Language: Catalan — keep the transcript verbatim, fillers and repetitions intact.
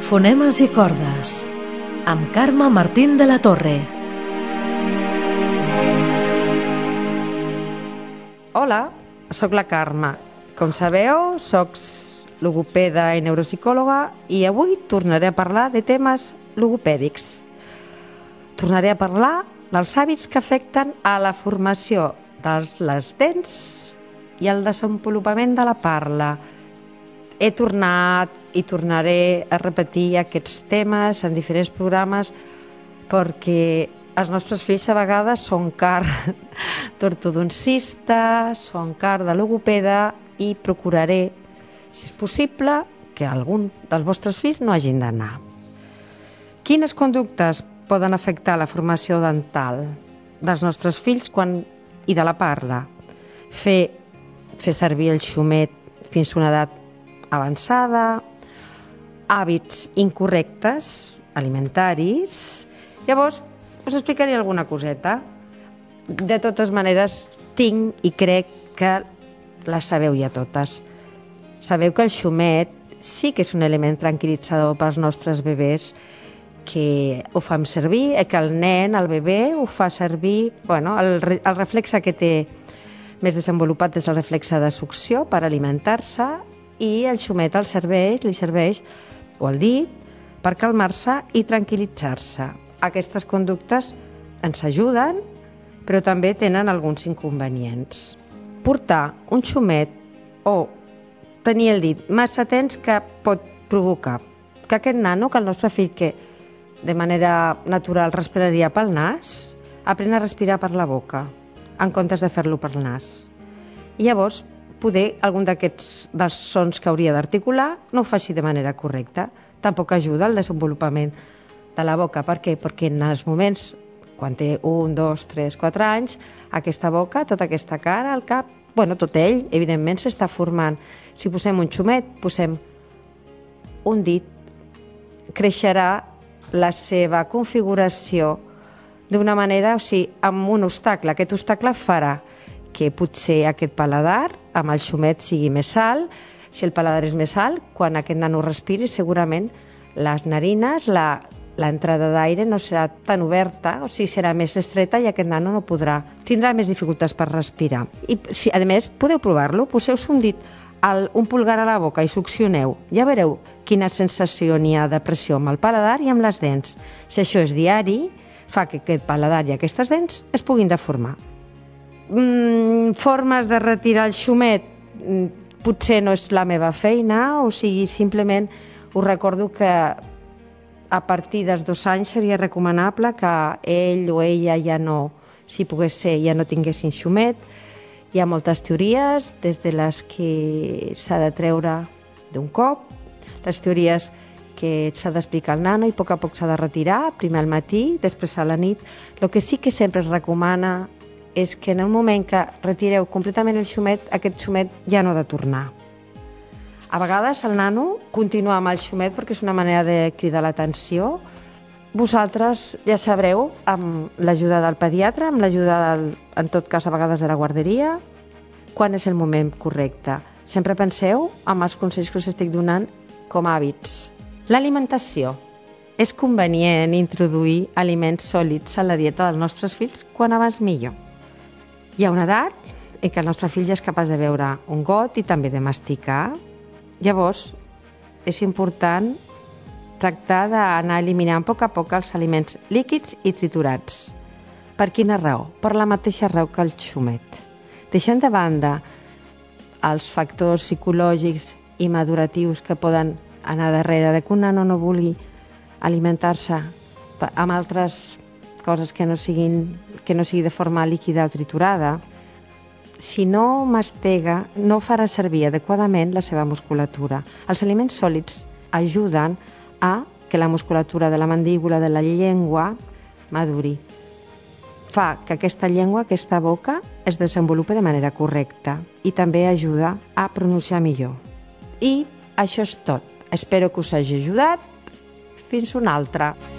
Fonemes i cordes, amb Carme Martín de la Torre. Hola, sóc la Carme. Com sabeu, soc logopeda i neuropsicòloga i avui tornaré a parlar de temes logopèdics. Tornaré a parlar dels hàbits que afecten a la formació de les dents i el desenvolupament de la parla. He tornat i tornaré a repetir aquests temes en diferents programes perquè els nostres fills a vegades són car d'ortodoncista, són car de logopeda i procuraré, si és possible, que algun dels vostres fills no hagin d'anar. Quines conductes poden afectar la formació dental dels nostres fills quan, i de la parla? Fer, fer servir el xumet fins a una edat avançada, hàbits incorrectes alimentaris. Llavors, us explicaré alguna coseta. De totes maneres, tinc i crec que les sabeu ja totes. Sabeu que el xumet sí que és un element tranquil·litzador pels nostres bebès, que ho fem servir, que el nen, el bebè, ho fa servir. Bueno, el, el reflexe que té més desenvolupat és el reflexe de succió per alimentar-se, i el xumet al serveix, li serveix, o el dit, per calmar-se i tranquil·litzar-se. Aquestes conductes ens ajuden, però també tenen alguns inconvenients. Portar un xumet o tenir el dit massa tens que pot provocar que aquest nano, que el nostre fill, que de manera natural respiraria pel nas, aprèn a respirar per la boca, en comptes de fer-lo pel nas. I llavors, poder algun d'aquests dels sons que hauria d'articular no ho faci de manera correcta. Tampoc ajuda al desenvolupament de la boca. Per què? Perquè en els moments, quan té un, dos, tres, quatre anys, aquesta boca, tota aquesta cara, el cap, bueno, tot ell, evidentment, s'està formant. Si posem un xumet, posem un dit, creixerà la seva configuració d'una manera, o sigui, amb un obstacle. Aquest obstacle farà que potser aquest paladar amb el xumet sigui més alt. Si el paladar és més alt, quan aquest nano respiri, segurament les narines, la, l'entrada d'aire no serà tan oberta, o sigui, serà més estreta i aquest nano no podrà, tindrà més dificultats per respirar. I, si, a més, podeu provar-lo, poseu un dit, el, un pulgar a la boca i succioneu. Ja veureu quina sensació n'hi ha de pressió amb el paladar i amb les dents. Si això és diari, fa que aquest paladar i aquestes dents es puguin deformar. Mm, formes de retirar el xumet, mm, potser no és la meva feina, o sigui, simplement us recordo que a partir dels dos anys seria recomanable que ell o ella ja no, si pogués ser, ja no tinguessin xumet. Hi ha moltes teories, des de les que s'ha de treure d'un cop, les teories que s'ha d'explicar al nano i a poc a poc s'ha de retirar, primer al matí, després a la nit. El que sí que sempre es recomana és que en el moment que retireu completament el xumet, aquest xumet ja no ha de tornar. A vegades el nano continua amb el xumet perquè és una manera de cridar l'atenció. Vosaltres ja sabreu, amb l'ajuda del pediatre, amb l'ajuda, del, en tot cas a vegades de la guarderia, quan és el moment correcte. Sempre penseu amb els consells que us estic donant com a hàbits. L'alimentació. És convenient introduir aliments sòlids a la dieta dels nostres fills quan abans millor. Hi ha una edat en què el nostre fill ja és capaç de beure un got i també de masticar. Llavors, és important tractar d'anar eliminant a poc a poc els aliments líquids i triturats. Per quina raó? Per la mateixa raó que el xumet. Deixant de banda els factors psicològics i maduratius que poden anar darrere de que un nano no vulgui alimentar-se amb altres coses que no siguin, que no sigui de forma líquida o triturada, si no mastega, no farà servir adequadament la seva musculatura. Els aliments sòlids ajuden a que la musculatura de la mandíbula, de la llengua, maduri. Fa que aquesta llengua, aquesta boca, es desenvolupi de manera correcta i també ajuda a pronunciar millor. I això és tot. Espero que us hagi ajudat. Fins una altra.